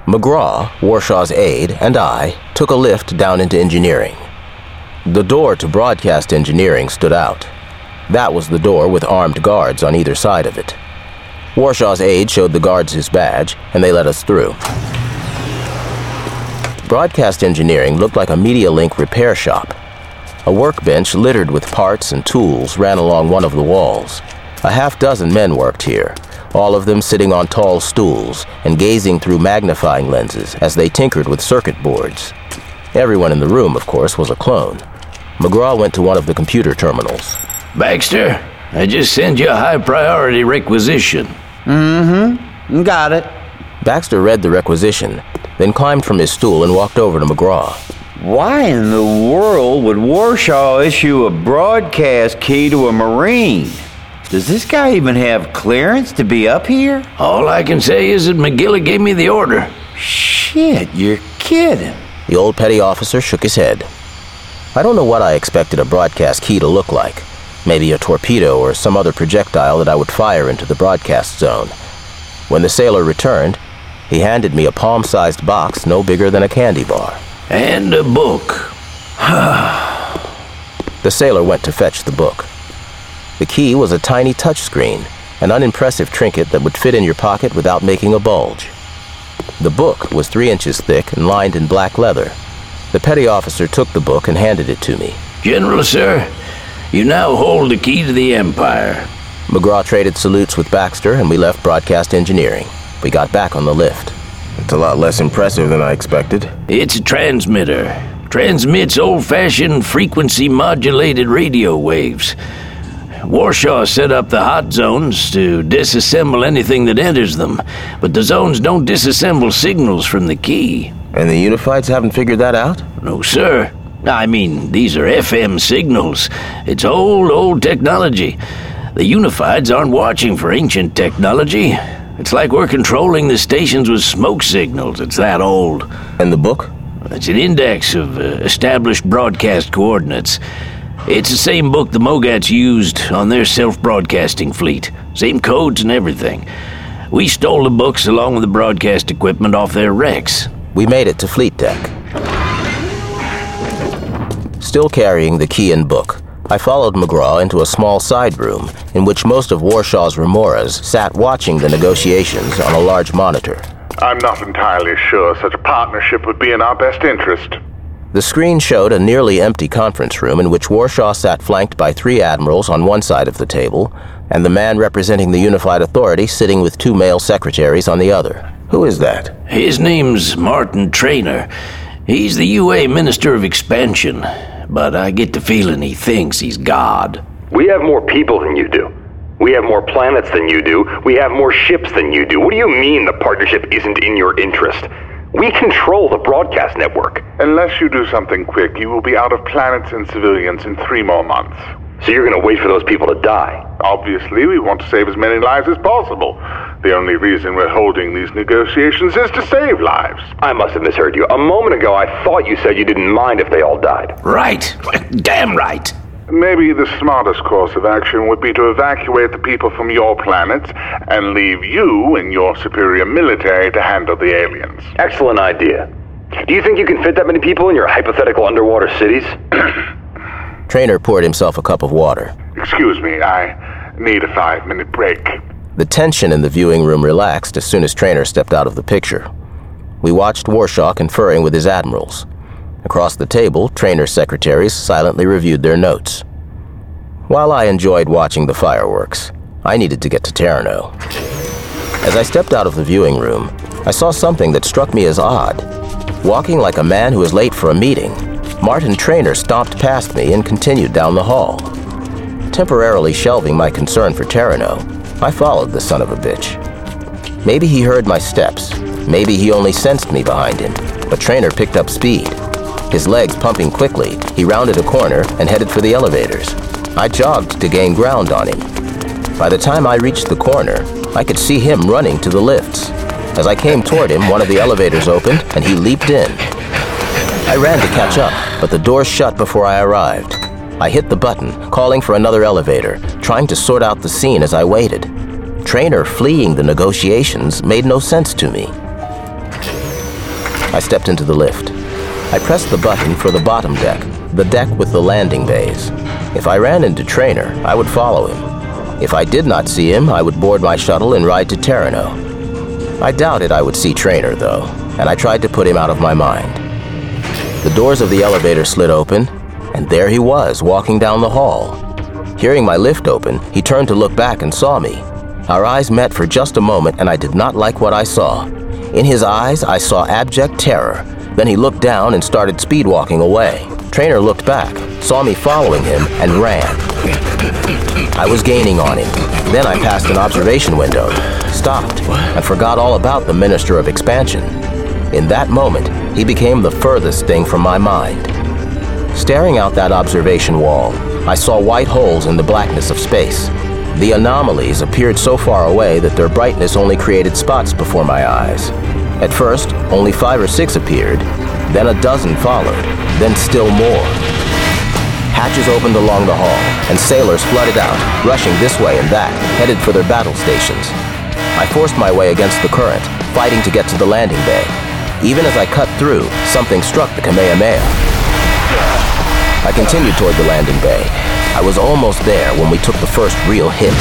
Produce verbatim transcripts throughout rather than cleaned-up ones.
McGraw, Warshaw's aide, and I took a lift down into engineering. The door to broadcast engineering stood out. That was the door with armed guards on either side of it. Warshaw's aide showed the guards his badge, and they let us through. Broadcast engineering looked like a MediaLink repair shop. A workbench littered with parts and tools ran along one of the walls. A half dozen men worked here, all of them sitting on tall stools and gazing through magnifying lenses as they tinkered with circuit boards. Everyone in the room, of course, was a clone. McGraw went to one of the computer terminals. Baxter, I just sent you a high-priority requisition. Mm-hmm. Got it. Baxter read the requisition, then climbed from his stool and walked over to McGraw. Why in the world would Warshaw issue a broadcast key to a Marine? Does this guy even have clearance to be up here? All I can say is that McGilly gave me the order. Shit, you're kidding. The old petty officer shook his head. I don't know what I expected a broadcast key to look like. Maybe a torpedo or some other projectile that I would fire into the broadcast zone. When the sailor returned, he handed me a palm-sized box no bigger than a candy bar. And a book. The sailor went to fetch the book. The key was a tiny touchscreen, an unimpressive trinket that would fit in your pocket without making a bulge. The book was three inches thick and lined in black leather. The petty officer took the book and handed it to me. General, sir, you now hold the key to the Empire. McGraw traded salutes with Baxter, and we left broadcast engineering. We got back on the lift. It's a lot less impressive than I expected. It's a transmitter. Transmits old-fashioned frequency-modulated radio waves. Warshaw set up the hot zones to disassemble anything that enters them, but the zones don't disassemble signals from the key. And the Unifieds haven't figured that out? No, sir. I mean, these are F M signals. It's old, old technology. The Unifieds aren't watching for ancient technology. It's like we're controlling the stations with smoke signals. It's that old. And the book? It's an index of uh, established broadcast coordinates. It's the same book the Mogats used on their self-broadcasting fleet. Same codes and everything. We stole the books along with the broadcast equipment off their wrecks. We made it to fleet deck. Still carrying the key and book, I followed McGraw into a small side room in which most of Warshaw's remoras sat watching the negotiations on a large monitor. I'm not entirely sure such a partnership would be in our best interest. The screen showed a nearly empty conference room in which Warshaw sat flanked by three admirals on one side of the table, and the man representing the Unified Authority sitting with two male secretaries on the other. Who is that? His name's Martin Traynor. He's the U A Minister of Expansion, but I get the feeling he thinks he's God. We have more people than you do. We have more planets than you do. We have more ships than you do. What do you mean the partnership isn't in your interest? We control the broadcast network. Unless you do something quick, you will be out of planets and civilians in three more months. So you're going to wait for those people to die? Obviously, we want to save as many lives as possible. The only reason we're holding these negotiations is to save lives. I must have misheard you. A moment ago, I thought you said you didn't mind if they all died. Right. Damn right. Maybe the smartest course of action would be to evacuate the people from your planets and leave you and your superior military to handle the aliens. Excellent idea. Do you think you can fit that many people in your hypothetical underwater cities? Traynor poured himself a cup of water. Excuse me, I need a five-minute break. The tension in the viewing room relaxed as soon as Traynor stepped out of the picture. We watched Warshaw conferring with his admirals. Across the table, Traynor's secretaries silently reviewed their notes. While I enjoyed watching the fireworks, I needed to get to Terrano. As I stepped out of the viewing room, I saw something that struck me as odd. Walking like a man who is late for a meeting, Martin Traynor stomped past me and continued down the hall. Temporarily shelving my concern for Terrano, I followed the son of a bitch. Maybe he heard my steps, maybe he only sensed me behind him, but Traynor picked up speed. His legs pumping quickly, he rounded a corner and headed for the elevators. I jogged to gain ground on him. By the time I reached the corner, I could see him running to the lifts. As I came toward him, one of the elevators opened and he leaped in. I ran to catch up, but the door shut before I arrived. I hit the button, calling for another elevator, trying to sort out the scene as I waited. Traynor fleeing the negotiations made no sense to me. I stepped into the lift. I pressed the button for the bottom deck, the deck with the landing bays. If I ran into Traynor, I would follow him. If I did not see him, I would board my shuttle and ride to Terrano. I doubted I would see Traynor, though, and I tried to put him out of my mind. The doors of the elevator slid open, and there he was, walking down the hall. Hearing my lift open, he turned to look back and saw me. Our eyes met for just a moment, and I did not like what I saw. In his eyes, I saw abject terror. Then he looked down and started speed-walking away. Traynor looked back, saw me following him, and ran. I was gaining on him. Then I passed an observation window, stopped, and forgot all about the Minister of Expansion. In that moment, he became the furthest thing from my mind. Staring out that observation wall, I saw white holes in the blackness of space. The anomalies appeared so far away that their brightness only created spots before my eyes. At first, only five or six appeared, then a dozen followed, then still more. Hatches opened along the hall, and sailors flooded out, rushing this way and that, headed for their battle stations. I forced my way against the current, fighting to get to the landing bay. Even as I cut through, something struck the Kamehameha. I continued toward the landing bay. I was almost there when we took the first real hit.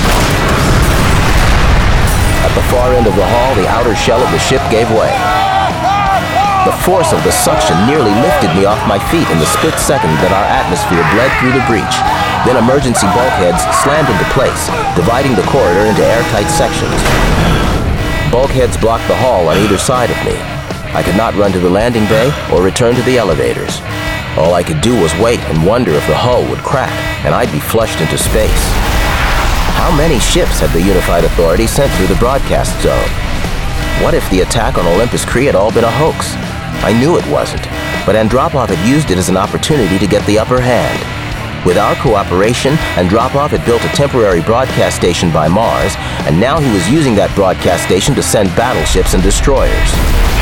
At the far end of the hall, the outer shell of the ship gave way. The force of the suction nearly lifted me off my feet in the split second that our atmosphere bled through the breach. Then emergency bulkheads slammed into place, dividing the corridor into airtight sections. Bulkheads blocked the hall on either side of me. I could not run to the landing bay or return to the elevators. All I could do was wait and wonder if the hull would crack, and I'd be flushed into space. How many ships had the Unified Authority sent through the broadcast zone? What if the attack on Olympus Cree had all been a hoax? I knew it wasn't, but Andropov had used it as an opportunity to get the upper hand. With our cooperation, Andropov had built a temporary broadcast station by Mars, and now he was using that broadcast station to send battleships and destroyers.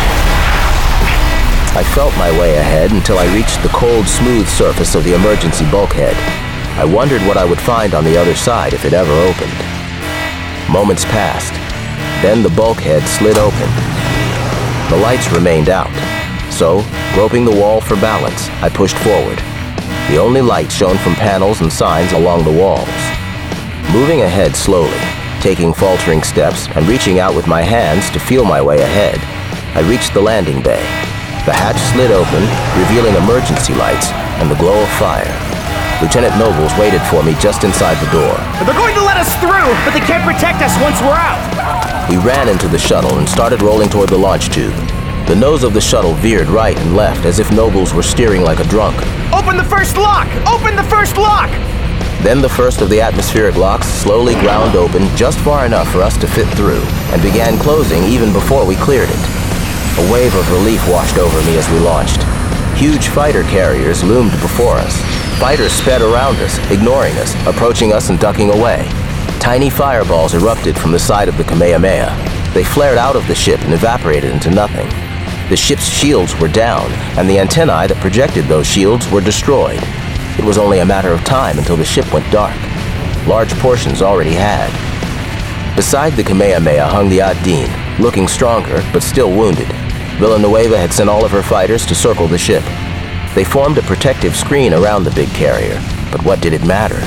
I felt my way ahead until I reached the cold, smooth surface of the emergency bulkhead. I wondered what I would find on the other side if it ever opened. Moments passed. Then the bulkhead slid open. The lights remained out. So, groping the wall for balance, I pushed forward. The only light shone from panels and signs along the walls. Moving ahead slowly, taking faltering steps and reaching out with my hands to feel my way ahead, I reached the landing bay. The hatch slid open, revealing emergency lights and the glow of fire. Lieutenant Nobles waited for me just inside the door. They're going to let us through, but they can't protect us once we're out. We ran into the shuttle and started rolling toward the launch tube. The nose of the shuttle veered right and left as if Nobles were steering like a drunk. Open the first lock! Open the first lock! Then the first of the atmospheric locks slowly ground open just far enough for us to fit through, and began closing even before we cleared it. A wave of relief washed over me as we launched. Huge fighter carriers loomed before us. Fighters sped around us, ignoring us, approaching us and ducking away. Tiny fireballs erupted from the side of the Kamehameha. They flared out of the ship and evaporated into nothing. The ship's shields were down, and the antennae that projected those shields were destroyed. It was only a matter of time until the ship went dark. Large portions already had. Beside the Kamehameha hung the Ad-Din, looking stronger but still wounded. Villanueva had sent all of her fighters to circle the ship. They formed a protective screen around the big carrier, but what did it matter?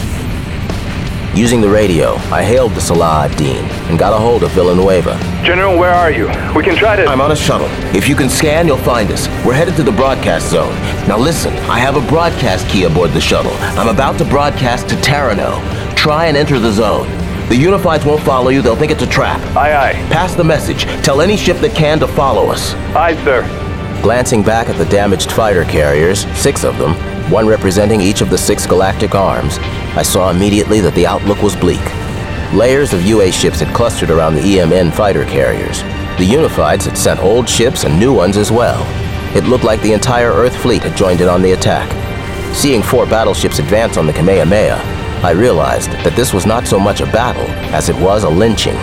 Using the radio, I hailed the Salah ad-Din and got a hold of Villanueva. General, where are you? We can try to... I'm on a shuttle. If you can scan, you'll find us. We're headed to the broadcast zone. Now listen, I have a broadcast key aboard the shuttle. I'm about to broadcast to Terrano. Try and enter the zone. The Unifieds won't follow you. They'll think it's a trap. Aye, aye. Pass the message. Tell any ship that can to follow us. Aye, sir. Glancing back at the damaged fighter carriers, six of them, one representing each of the six galactic arms, I saw immediately that the outlook was bleak. Layers of U A ships had clustered around the E M N fighter carriers. The Unifieds had sent old ships and new ones as well. It looked like the entire Earth fleet had joined in on the attack. Seeing four battleships advance on the Kamehameha, I realized that this was not so much a battle as it was a lynching.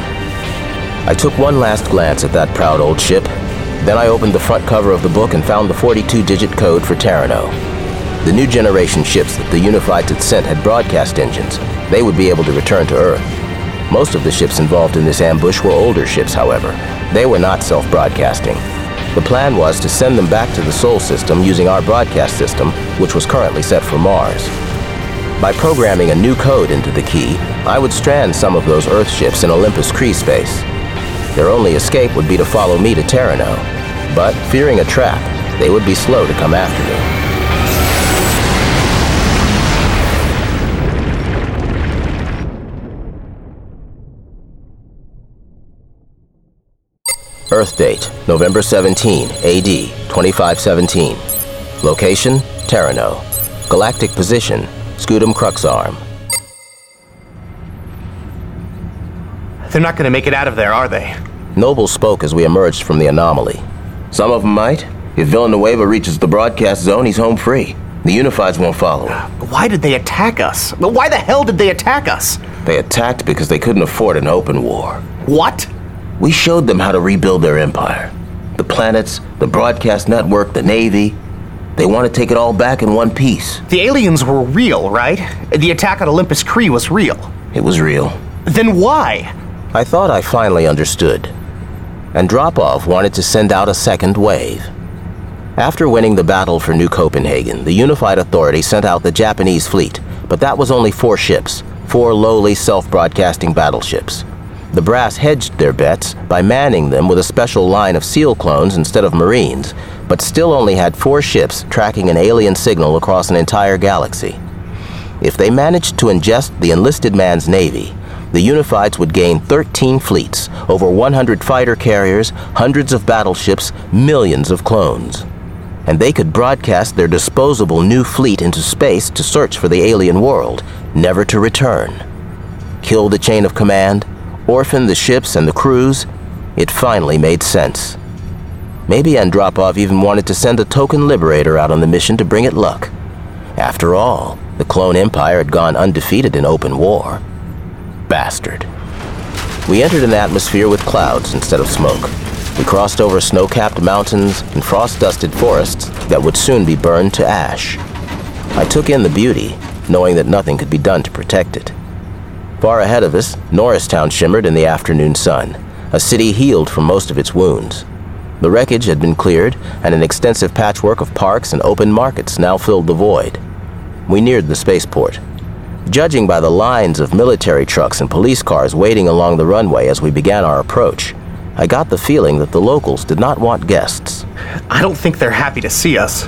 I took one last glance at that proud old ship. Then I opened the front cover of the book and found the forty-two digit code for Terrano. The new generation ships that the Unifieds had sent had broadcast engines. They would be able to return to Earth. Most of the ships involved in this ambush were older ships, however. They were not self-broadcasting. The plan was to send them back to the Sol system using our broadcast system, which was currently set for Mars. By programming a new code into the key, I would strand some of those Earth ships in Olympus Cree space. Their only escape would be to follow me to Terrano, but fearing a trap, they would be slow to come after me. Earth date, November seventeenth, A D, twenty-five seventeen. Location, Terrano. Galactic position, Scutum Crux Arm. They're not gonna make it out of there, are they? Noble spoke as we emerged from the anomaly. Some of them might. If Villanueva reaches the broadcast zone, he's home free. The Unifieds won't follow him. Why did they attack us? Why the hell did they attack us? They attacked because they couldn't afford an open war. What? We showed them how to rebuild their empire. The planets, the broadcast network, the Navy. They want to take it all back in one piece. The aliens were real, right? The attack on Olympus Cree was real. It was real. Then why? I thought I finally understood. Andropov wanted to send out a second wave. After winning the battle for New Copenhagen, the Unified Authority sent out the Japanese fleet, but that was only four ships, four lowly self-broadcasting battleships. The brass hedged their bets by manning them with a special line of SEAL clones instead of Marines, but still only had four ships tracking an alien signal across an entire galaxy. If they managed to ingest the enlisted man's navy, the Unifieds would gain thirteen fleets, over one hundred fighter carriers, hundreds of battleships, millions of clones. And they could broadcast their disposable new fleet into space to search for the alien world, never to return. Kill the chain of command, orphan the ships and the crews. It finally made sense. Maybe Andropov even wanted to send a token liberator out on the mission to bring it luck. After all, the Clone Empire had gone undefeated in open war. Bastard. We entered an atmosphere with clouds instead of smoke. We crossed over snow-capped mountains and frost-dusted forests that would soon be burned to ash. I took in the beauty, knowing that nothing could be done to protect it. Far ahead of us, Norristown shimmered in the afternoon sun, a city healed from most of its wounds. The wreckage had been cleared, and an extensive patchwork of parks and open markets now filled the void. We neared the spaceport. Judging by the lines of military trucks and police cars waiting along the runway as we began our approach, I got the feeling that the locals did not want guests. I don't think they're happy to see us.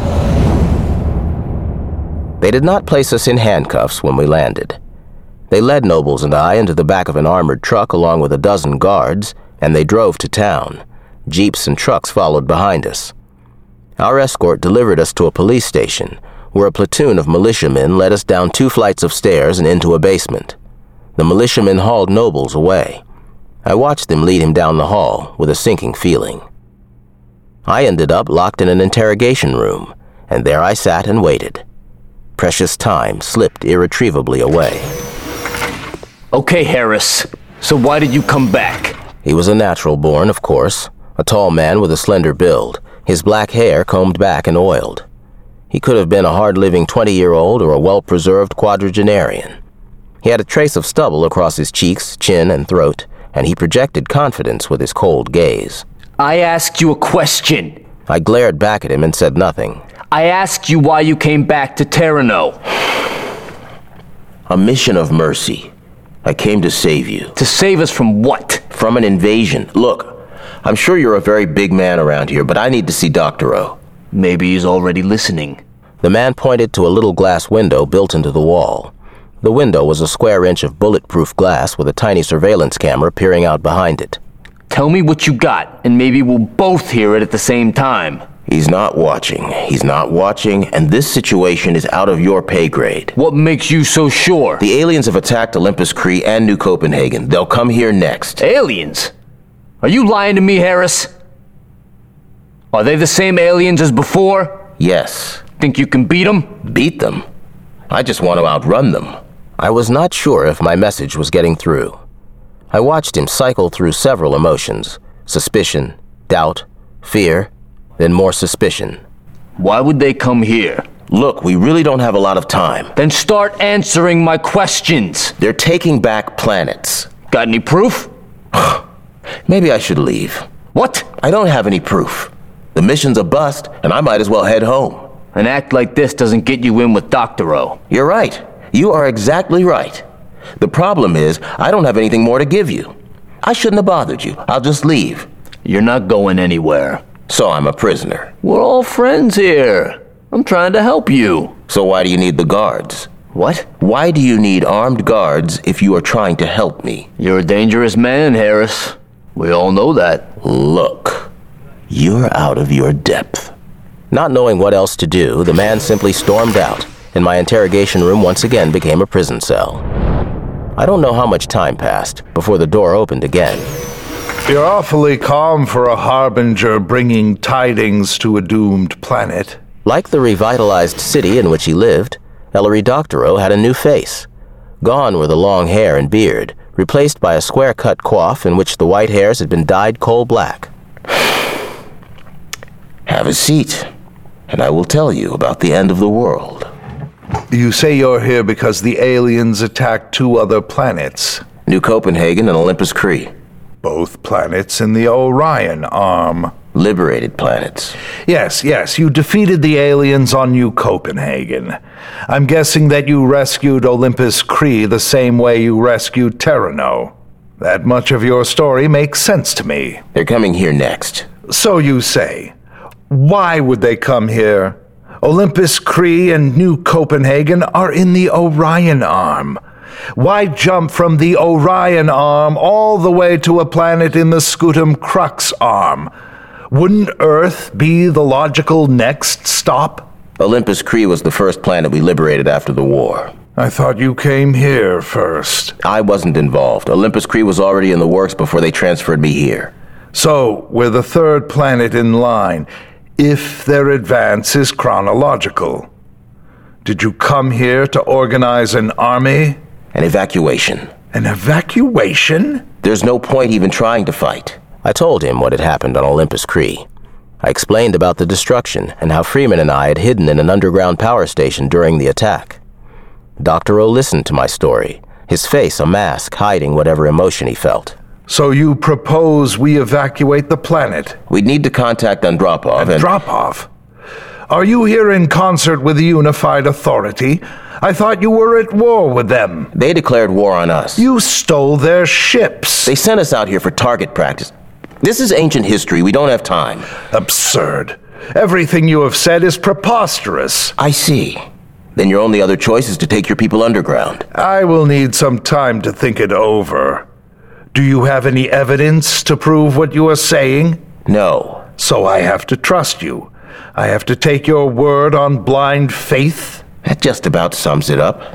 They did not place us in handcuffs when we landed. They led Nobles and I into the back of an armored truck along with a dozen guards, and they drove to town. Jeeps and trucks followed behind us. Our escort delivered us to a police station, where a platoon of militiamen led us down two flights of stairs and into a basement. The militiamen hauled Nobles away. I watched them lead him down the hall with a sinking feeling. I ended up locked in an interrogation room, and there I sat and waited. Precious time slipped irretrievably away. Okay, Harris. So why did you come back? He was a natural born, of course, a tall man with a slender build, his black hair combed back and oiled. He could have been a hard-living twenty-year-old or a well-preserved quadragenarian. He had a trace of stubble across his cheeks, chin, and throat, and he projected confidence with his cold gaze. I asked you a question. I glared back at him and said nothing. I asked you why you came back to Terrano. A mission of mercy. I came to save you. To save us from what? From an invasion. Look, I'm sure you're a very big man around here, but I need to see Doctor O. Maybe he's already listening. The man pointed to a little glass window built into the wall. The window was a square inch of bulletproof glass with a tiny surveillance camera peering out behind it. Tell me what you got, and maybe we'll both hear it at the same time. He's not watching. He's not watching, and this situation is out of your pay grade. What makes you so sure? The aliens have attacked Olympus Cree and New Copenhagen. They'll come here next. Aliens? Are you lying to me, Harris? Are they the same aliens as before? Yes. Think you can beat them? Beat them? I just want to outrun them. I was not sure if my message was getting through. I watched him cycle through several emotions. Suspicion, doubt, fear, then more suspicion. Why would they come here? Look, we really don't have a lot of time. Then start answering my questions. They're taking back planets. Got any proof? Maybe I should leave. What? I don't have any proof. The mission's a bust, and I might as well head home. An act like this doesn't get you in with Doctor O. You're right. You are exactly right. The problem is, I don't have anything more to give you. I shouldn't have bothered you. I'll just leave. You're not going anywhere. So I'm a prisoner. We're all friends here. I'm trying to help you. So why do you need the guards? What? Why do you need armed guards if you are trying to help me? You're a dangerous man, Harris. We all know that. Look, you're out of your depth. Not knowing what else to do, the man simply stormed out, and my interrogation room once again became a prison cell. I don't know how much time passed before the door opened again. You're awfully calm for a harbinger bringing tidings to a doomed planet. Like the revitalized city in which he lived, Ellery Doctorow had a new face. Gone were the long hair and beard, replaced by a square-cut coif in which the white hairs had been dyed coal black. Have a seat, and I will tell you about the end of the world. You say you're here because the aliens attacked two other planets. New Copenhagen and Olympus Cree. Both planets in the Orion arm. Liberated planets. Yes, yes, you defeated the aliens on New Copenhagen. I'm guessing that you rescued Olympus Cree the same way you rescued Terrano. That much of your story makes sense to me. They're coming here next. So you say. Why would they come here? Olympus Cree and New Copenhagen are in the Orion arm. Why jump from the Orion arm all the way to a planet in the Scutum Crux arm? Wouldn't Earth be the logical next stop? Olympus Cree was the first planet we liberated after the war. I thought you came here first. I wasn't involved. Olympus Cree was already in the works before they transferred me here. So, we're the third planet in line, if their advance is chronological. Did you come here to organize an army? An evacuation. An evacuation? There's no point even trying to fight. I told him what had happened on Olympus Cree. I explained about the destruction and how Freeman and I had hidden in an underground power station during the attack. Doctor O listened to my story, his face a mask hiding whatever emotion he felt. So you propose we evacuate the planet? We'd need to contact Andropov and... Andropov? Are you here in concert with the Unified Authority? I thought you were at war with them. They declared war on us. You stole their ships. They sent us out here for target practice. This is ancient history. We don't have time. Absurd. Everything you have said is preposterous. I see. Then your only other choice is to take your people underground. I will need some time to think it over. Do you have any evidence to prove what you are saying? No. So I have to trust you. I have to take your word on blind faith? That just about sums it up.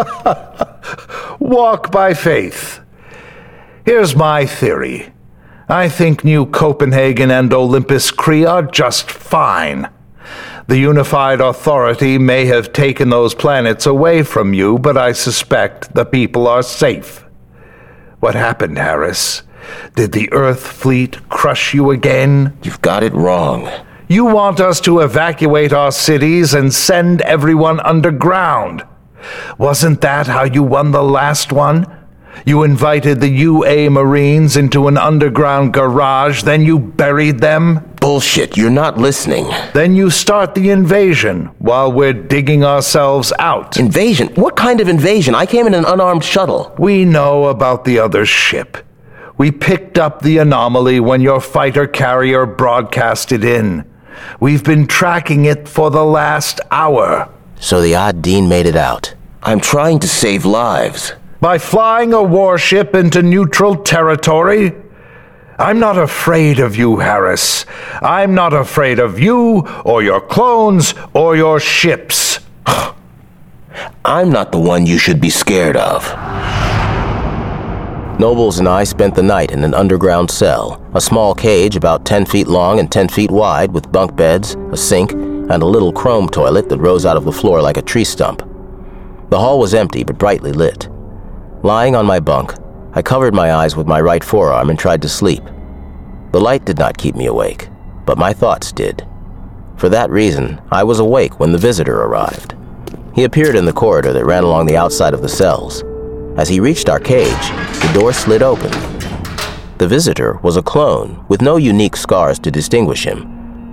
Walk by faith. Here's my theory. I think New Copenhagen and Olympus Cree are just fine. The Unified Authority may have taken those planets away from you, but I suspect the people are safe. What happened, Harris? Did the Earth fleet crush you again? You've got it wrong. You want us to evacuate our cities and send everyone underground. Wasn't that how you won the last one? You invited the U A Marines into an underground garage, then you buried them? Bullshit, you're not listening. Then you start the invasion while we're digging ourselves out. Invasion? What kind of invasion? I came in an unarmed shuttle. We know about the other ship. We picked up the anomaly when your fighter carrier broadcasted in. We've been tracking it for the last hour. So the odd Dean made it out. I'm trying to save lives. By flying a warship into neutral territory? I'm not afraid of you, Harris. I'm not afraid of you, or your clones, or your ships. I'm not the one you should be scared of. Nobles and I spent the night in an underground cell, a small cage about ten feet long and ten feet wide with bunk beds, a sink, and a little chrome toilet that rose out of the floor like a tree stump. The hall was empty but brightly lit. Lying on my bunk, I covered my eyes with my right forearm and tried to sleep. The light did not keep me awake, but my thoughts did. For that reason, I was awake when the visitor arrived. He appeared in the corridor that ran along the outside of the cells. As he reached our cage, the door slid open. The visitor was a clone with no unique scars to distinguish him,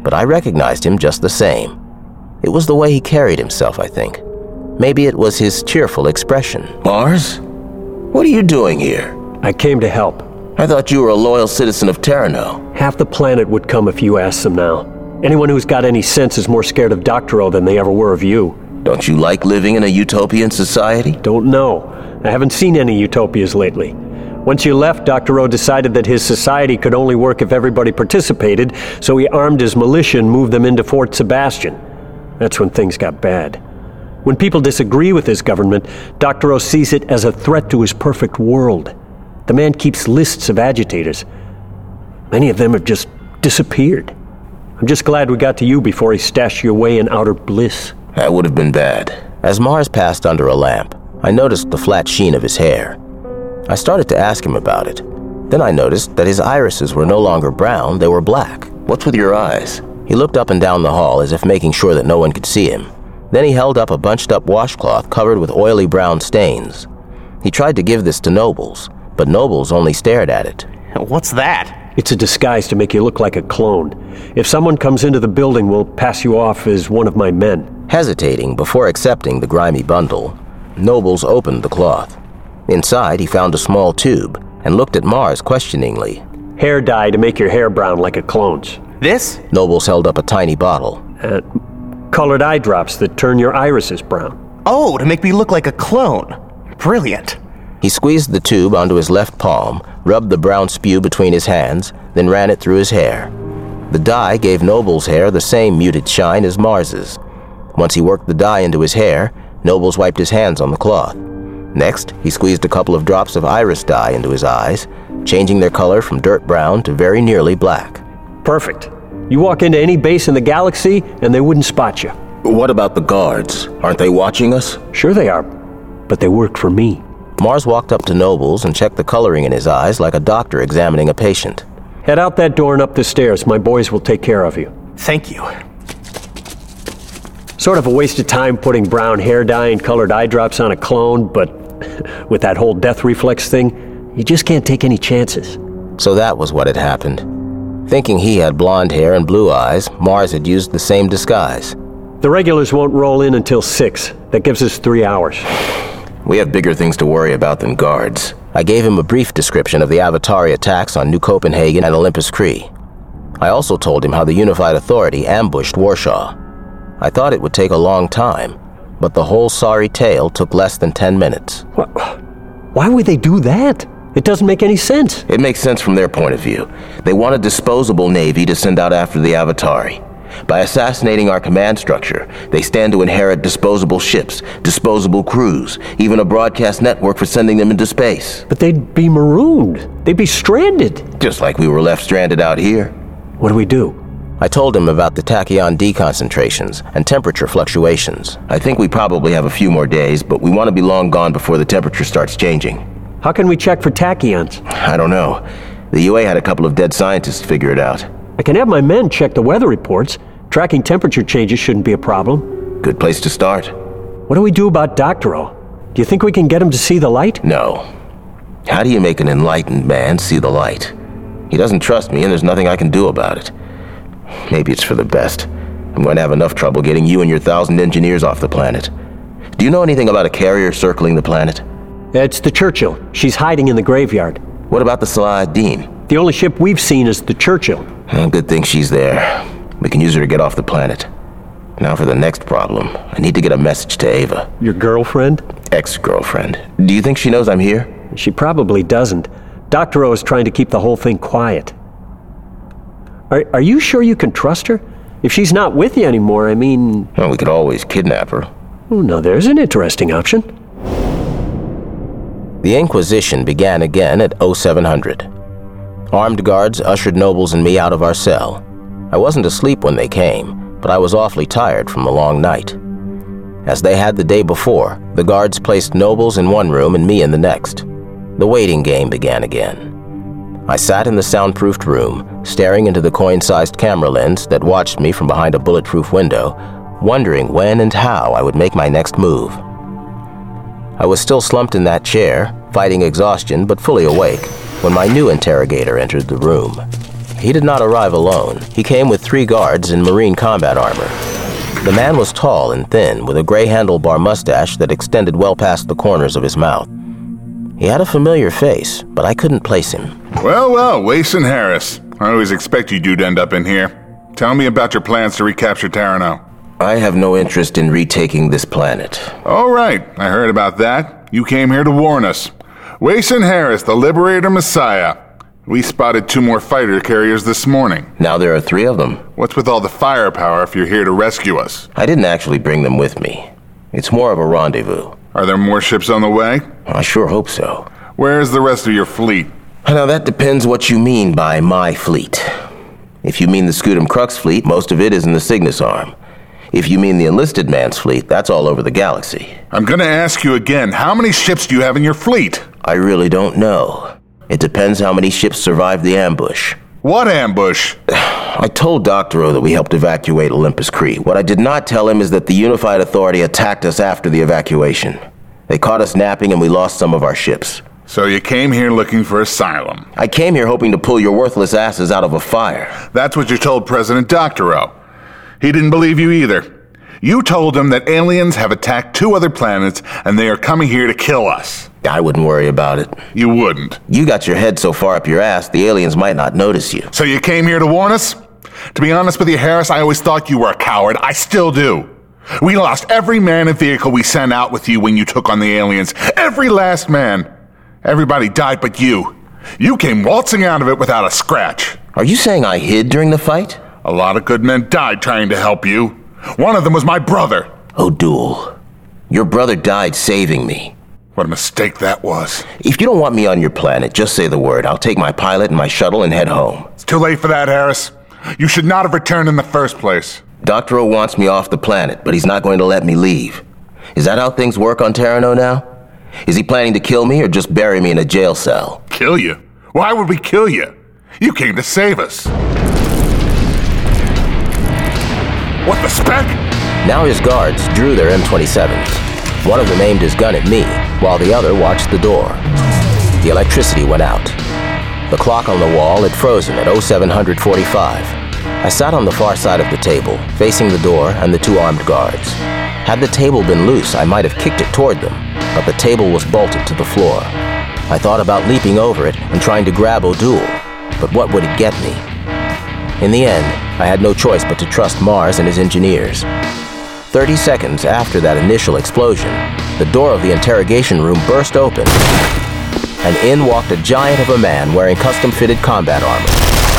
but I recognized him just the same. It was the way he carried himself, I think. Maybe it was his cheerful expression. Mars? What are you doing here? I came to help. I thought you were a loyal citizen of Terrano. Half the planet would come if you asked them now. Anyone who's got any sense is more scared of Doctorow than they ever were of you. Don't you like living in a utopian society? Don't know. I haven't seen any utopias lately. Once you left, Doctorow decided that his society could only work if everybody participated, so he armed his militia and moved them into Fort Sebastian. That's when things got bad. When people disagree with his government, Doctorow sees it as a threat to his perfect world. The man keeps lists of agitators. Many of them have just disappeared. I'm just glad we got to you before he stashed you away in outer bliss. That would have been bad. As Mars passed under a lamp, I noticed the flat sheen of his hair. I started to ask him about it. Then I noticed that his irises were no longer brown, they were black. What's with your eyes? He looked up and down the hall as if making sure that no one could see him. Then he held up a bunched-up washcloth covered with oily brown stains. He tried to give this to Nobles, but Nobles only stared at it. What's that? It's a disguise to make you look like a clone. If someone comes into the building, we'll pass you off as one of my men. Hesitating before accepting the grimy bundle, Nobles opened the cloth. Inside, he found a small tube and looked at Mars questioningly. Hair dye to make your hair brown like a clone's. This? Nobles held up a tiny bottle. Uh, colored eye drops that turn your irises brown. Oh, to make me look like a clone. Brilliant. He squeezed the tube onto his left palm, rubbed the brown spew between his hands, then ran it through his hair. The dye gave Noble's hair the same muted shine as Mars's. Once he worked the dye into his hair, Nobles wiped his hands on the cloth. Next, he squeezed a couple of drops of iris dye into his eyes, changing their color from dirt brown to very nearly black. Perfect. You walk into any base in the galaxy, and they wouldn't spot you. What about the guards? Aren't they watching us? Sure they are, but they work for me. Mars walked up to Nobles and checked the coloring in his eyes like a doctor examining a patient. Head out that door and up the stairs. My boys will take care of you. Thank you. Sort of a waste of time putting brown hair dye and colored eye drops on a clone, but with that whole death reflex thing, you just can't take any chances. So that was what had happened. Thinking he had blonde hair and blue eyes, Mars had used the same disguise. The regulars won't roll in until six. That gives us three hours. We have bigger things to worry about than guards. I gave him a brief description of the Avatari attacks on New Copenhagen and Olympus Cree. I also told him how the Unified Authority ambushed Warshaw. I thought it would take a long time, but the whole sorry tale took less than ten minutes. What? Why would they do that? It doesn't make any sense. It makes sense from their point of view. They want a disposable navy to send out after the Avatari. By assassinating our command structure, they stand to inherit disposable ships, disposable crews, even a broadcast network for sending them into space. But they'd be marooned. They'd be stranded. Just like we were left stranded out here. What do we do? I told him about the tachyon deconcentrations and temperature fluctuations. I think we probably have a few more days, but we want to be long gone before the temperature starts changing. How can we check for tachyons? I don't know. The U A had a couple of dead scientists figure it out. I can have my men check the weather reports. Tracking temperature changes shouldn't be a problem. Good place to start. What do we do about Doctorow? Do you think we can get him to see the light? No. How do you make an enlightened man see the light? He doesn't trust me, and there's nothing I can do about it. Maybe it's for the best. I'm going to have enough trouble getting you and your thousand engineers off the planet. Do you know anything about a carrier circling the planet? It's the Churchill. She's hiding in the graveyard. What about the Salah ad-Din? The only ship we've seen is the Churchill. Well, good thing she's there. We can use her to get off the planet. Now for the next problem. I need to get a message to Ava. Your girlfriend? Ex-girlfriend. Do you think she knows I'm here? She probably doesn't. Doctorow is trying to keep the whole thing quiet. Are, are you sure you can trust her? If she's not with you anymore, I mean... Well, we could always kidnap her. Oh, now there's an interesting option. The Inquisition began again at oh seven hundred. Armed guards ushered Nobles and me out of our cell. I wasn't asleep when they came, but I was awfully tired from the long night. As they had the day before, the guards placed Nobles in one room and me in the next. The waiting game began again. I sat in the soundproofed room, staring into the coin-sized camera lens that watched me from behind a bulletproof window, wondering when and how I would make my next move. I was still slumped in that chair, fighting exhaustion but fully awake, when my new interrogator entered the room. he did not arrive alone. He came with three guards in Marine combat armor. The man was tall and thin, with a gray handlebar mustache that extended well past the corners of his mouth. He had a familiar face, but I couldn't place him. Well, well, Wason Harris. I always expected you'd end up in here. Tell me about your plans to recapture Terrano. I have no interest in retaking this planet. All right, I heard about that. You came here to warn us. Wason Harris, the Liberator Messiah. We spotted two more fighter carriers this morning. Now there are three of them. What's with all the firepower if you're here to rescue us? I didn't actually bring them with me. It's more of a rendezvous. Are there more ships on the way? I sure hope so. Where's the rest of your fleet? Now that depends what you mean by my fleet. If you mean the Scudum Crux fleet, most of it is in the Cygnus Arm. If you mean the enlisted man's fleet, that's all over the galaxy. I'm gonna ask you again, how many ships do you have in your fleet? I really don't know. It depends how many ships survived the ambush. What ambush? I told Doctorow that we helped evacuate Olympus Cree. What I did not tell him is that the Unified Authority attacked us after the evacuation. They caught us napping and we lost some of our ships. So you came here looking for asylum? I came here hoping to pull your worthless asses out of a fire. That's what you told President Doctorow. He didn't believe you either. You told him that aliens have attacked two other planets and they are coming here to kill us. I wouldn't worry about it. You wouldn't? You got your head so far up your ass, the aliens might not notice you. So you came here to warn us? To be honest with you, Harris, I always thought you were a coward. I still do. We lost every man and vehicle we sent out with you when you took on the aliens. Every last man. Everybody died but you. You came waltzing out of it without a scratch. Are you saying I hid during the fight? A lot of good men died trying to help you. One of them was my brother. O'Doul, your brother died saving me. What a mistake that was. If you don't want me on your planet, just say the word. I'll take my pilot and my shuttle and head home. It's too late for that, Harris. You should not have returned in the first place. Doctorow wants me off the planet, but he's not going to let me leave. Is that how things work on Terrano now? Is he planning to kill me or just bury me in a jail cell? Kill you? Why would we kill you? You came to save us. What the spec? Now his guards drew their M twenty-sevens. One of them aimed his gun at me, while the other watched the door. The electricity went out. The clock on the wall had frozen at oh seven forty-five. I sat on the far side of the table, facing the door and the two armed guards. Had the table been loose, I might have kicked it toward them, but the table was bolted to the floor. I thought about leaping over it and trying to grab O'Doul, but what would it get me? In the end, I had no choice but to trust Mars and his engineers. Thirty seconds after that initial explosion, the door of the interrogation room burst open, and in walked a giant of a man wearing custom-fitted combat armor.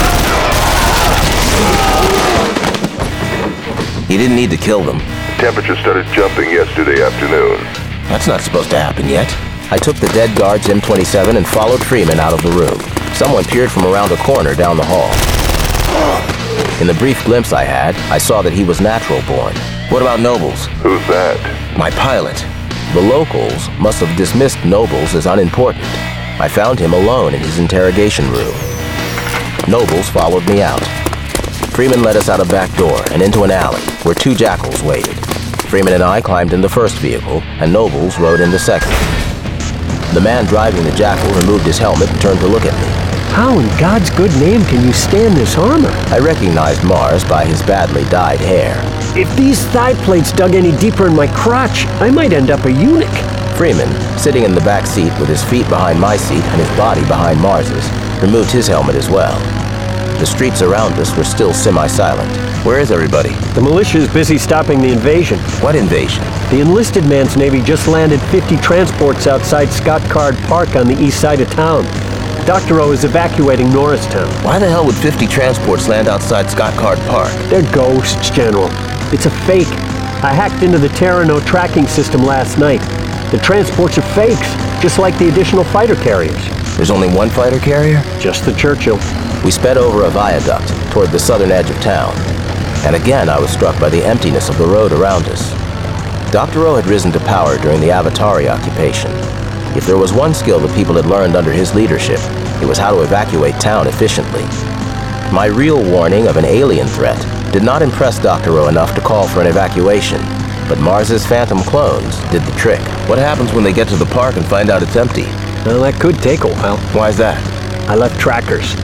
He didn't need to kill them. Temperature started jumping yesterday afternoon. That's not supposed to happen yet. I took the dead guard's M twenty-seven and followed Freeman out of the room. Someone peered from around a corner down the hall. In the brief glimpse I had, I saw that he was natural born. What about Nobles? Who's that? My pilot. The locals must have dismissed Nobles as unimportant. I found him alone in his interrogation room. Nobles followed me out. Freeman led us out a back door and into an alley where two jackals waited. Freeman and I climbed in the first vehicle, and Nobles rode in the second. The man driving the jackal removed his helmet and turned to look at me. How in God's good name can you stand this armor? I recognized Mars by his badly dyed hair. If these thigh plates dug any deeper in my crotch, I might end up a eunuch. Freeman, sitting in the back seat with his feet behind my seat and his body behind Mars's, removed his helmet as well. The streets around us were still semi-silent. Where is everybody? The militia is busy stopping the invasion. What invasion? The enlisted man's navy just landed fifty transports outside Scott Card Park on the east side of town. Doctorow is evacuating Norristown. Why the hell would fifty transports land outside Scott Card Park? They're ghosts, General. It's a fake. I hacked into the Terrano tracking system last night. The transports are fakes, just like the additional fighter carriers. There's only one fighter carrier? Just the Churchill. We sped over a viaduct toward the southern edge of town, and again I was struck by the emptiness of the road around us. Doctorow had risen to power during the Avatari occupation. If there was one skill the people had learned under his leadership, it was how to evacuate town efficiently. My real warning of an alien threat did not impress Doctorow enough to call for an evacuation, but Mars's phantom clones did the trick. What happens when they get to the park and find out it's empty? Well, that could take a while. Why's that? I left trackers.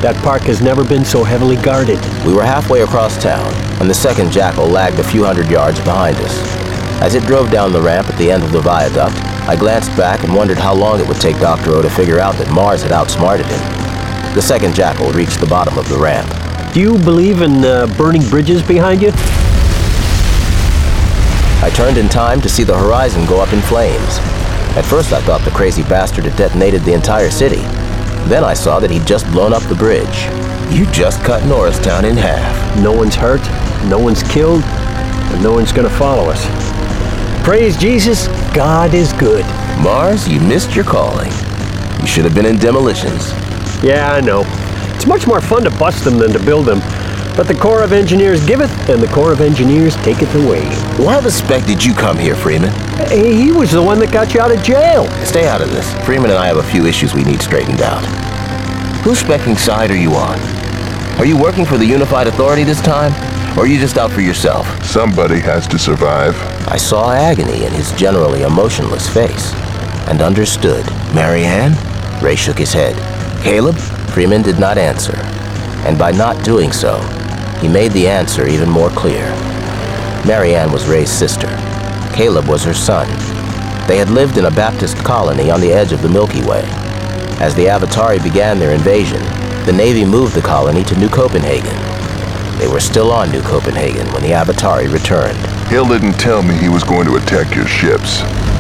That park has never been so heavily guarded. We were halfway across town, and the second Jackal lagged a few hundred yards behind us. As it drove down the ramp at the end of the viaduct, I glanced back and wondered how long it would take Doctor O to figure out that Mars had outsmarted him. The second Jackal reached the bottom of the ramp. Do you believe in uh, burning bridges behind you? I turned in time to see the horizon go up in flames. At first I thought the crazy bastard had detonated the entire city. Then I saw that he'd just blown up the bridge. You just cut Norristown in half. No one's hurt, no one's killed, and no one's gonna follow us. Praise Jesus, God is good. Mars, you missed your calling. You should have been in demolitions. Yeah, I know. It's much more fun to bust them than to build them. But the Corps of Engineers giveth, and the Corps of Engineers taketh away. Why the spec did you come here, Freeman? Hey, he was the one that got you out of jail. Stay out of this. Freeman and I have a few issues we need straightened out. Whose specking side are you on? Are you working for the Unified Authority this time? Or are you just out for yourself? Somebody has to survive. I saw agony in his generally emotionless face, and understood. Marianne? Ray shook his head. Caleb? Freeman did not answer, and by not doing so, he made the answer even more clear. Marianne was Ray's sister. Caleb was her son. They had lived in a Baptist colony on the edge of the Milky Way. As the Avatari began their invasion, the Navy moved the colony to New Copenhagen. They were still on New Copenhagen when the Avatari returned. Hill didn't tell me he was going to attack your ships.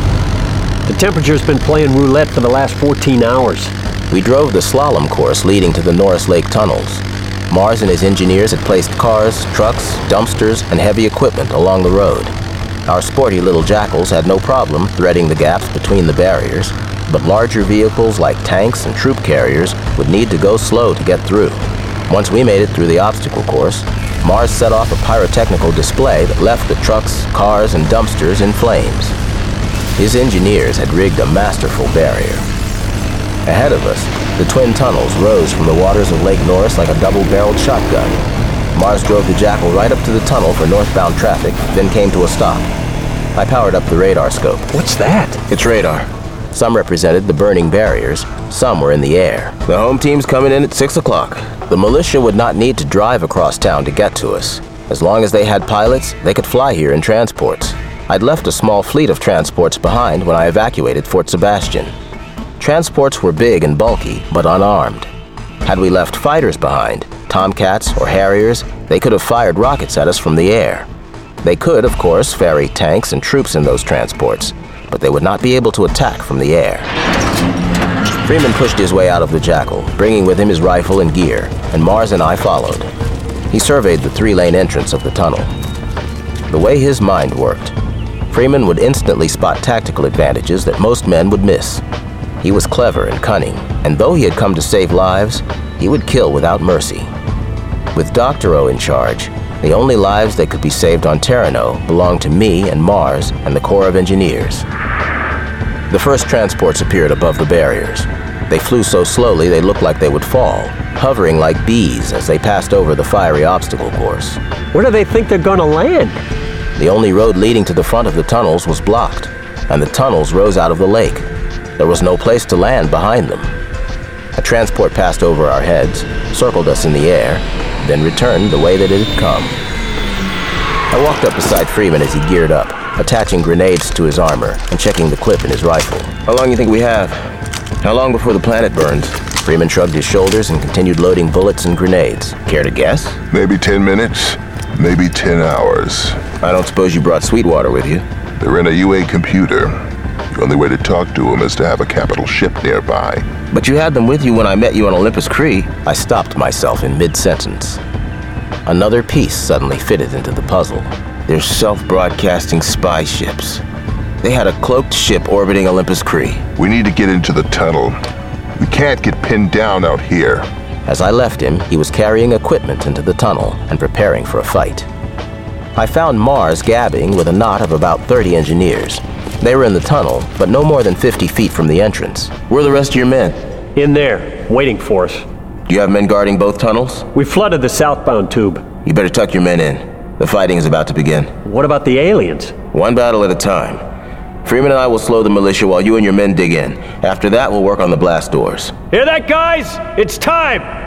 The temperature's been playing roulette for the last fourteen hours. We drove the slalom course leading to the Norris Lake tunnels. Mars and his engineers had placed cars, trucks, dumpsters, and heavy equipment along the road. Our sporty little Jackals had no problem threading the gaps between the barriers, but larger vehicles like tanks and troop carriers would need to go slow to get through. Once we made it through the obstacle course, Mars set off a pyrotechnical display that left the trucks, cars, and dumpsters in flames. His engineers had rigged a masterful barrier. Ahead of us, the twin tunnels rose from the waters of Lake Norris like a double-barreled shotgun. Mars drove the Jackal right up to the tunnel for northbound traffic, then came to a stop. I powered up the radar scope. What's that? It's radar. Some represented the burning barriers, some were in the air. The home team's coming in at six o'clock. The militia would not need to drive across town to get to us. As long as they had pilots, they could fly here in transports. I'd left a small fleet of transports behind when I evacuated Fort Sebastian. Transports were big and bulky, but unarmed. Had we left fighters behind, Tomcats or Harriers, they could have fired rockets at us from the air. They could, of course, ferry tanks and troops in those transports, but they would not be able to attack from the air. Freeman pushed his way out of the Jackal, bringing with him his rifle and gear, and Mars and I followed. He surveyed the three-lane entrance of the tunnel. The way his mind worked, Freeman would instantly spot tactical advantages that most men would miss. He was clever and cunning, and though he had come to save lives, he would kill without mercy. With Doctor O in charge, the only lives that could be saved on Terrano belonged to me and Mars and the Corps of Engineers. The first transports appeared above the barriers. They flew so slowly they looked like they would fall, hovering like bees as they passed over the fiery obstacle course. Where do they think they're gonna land? The only road leading to the front of the tunnels was blocked, and the tunnels rose out of the lake. There was no place to land behind them. A transport passed over our heads, circled us in the air, then returned the way that it had come. I walked up beside Freeman as he geared up, attaching grenades to his armor and checking the clip in his rifle. How long do you think we have? How long before the planet burns? Freeman shrugged his shoulders and continued loading bullets and grenades. Care to guess? Maybe ten minutes, maybe ten hours. I don't suppose you brought Sweetwater with you? They're in a U A computer. The only way to talk to them is to have a capital ship nearby. But you had them with you when I met you on Olympus Cree. I stopped myself in mid-sentence. Another piece suddenly fitted into the puzzle. They're self-broadcasting spy ships. They had a cloaked ship orbiting Olympus Cree. We need to get into the tunnel. We can't get pinned down out here. As I left him, he was carrying equipment into the tunnel and preparing for a fight. I found Mars gabbing with a knot of about thirty engineers. They were in the tunnel, but no more than fifty feet from the entrance. Where are the rest of your men? In there, waiting for us. Do you have men guarding both tunnels? We flooded the southbound tube. You better tuck your men in. The fighting is about to begin. What about the aliens? One battle at a time. Freeman and I will slow the militia while you and your men dig in. After that, we'll work on the blast doors. Hear that, guys? It's time!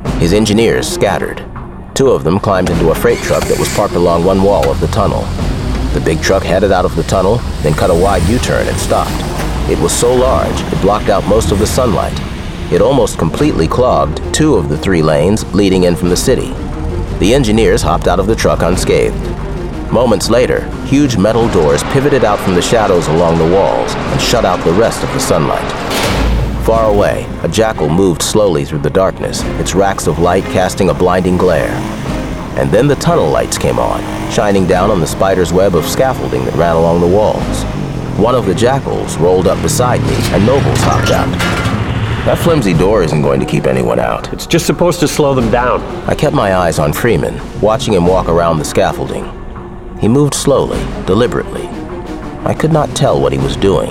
His engineers scattered. Two of them climbed into a freight truck that was parked along one wall of the tunnel. The big truck headed out of the tunnel, then cut a wide U-turn and stopped. It was so large, it blocked out most of the sunlight. It almost completely clogged two of the three lanes leading in from the city. The engineers hopped out of the truck unscathed. Moments later, huge metal doors pivoted out from the shadows along the walls and shut out the rest of the sunlight. Far away, a jackal moved slowly through the darkness, its racks of light casting a blinding glare. And then the tunnel lights came on, shining down on the spider's web of scaffolding that ran along the walls. One of the jackals rolled up beside me, and Nobles hopped out. That flimsy door isn't going to keep anyone out. It's just supposed to slow them down. I kept my eyes on Freeman, watching him walk around the scaffolding. He moved slowly, deliberately. I could not tell what he was doing.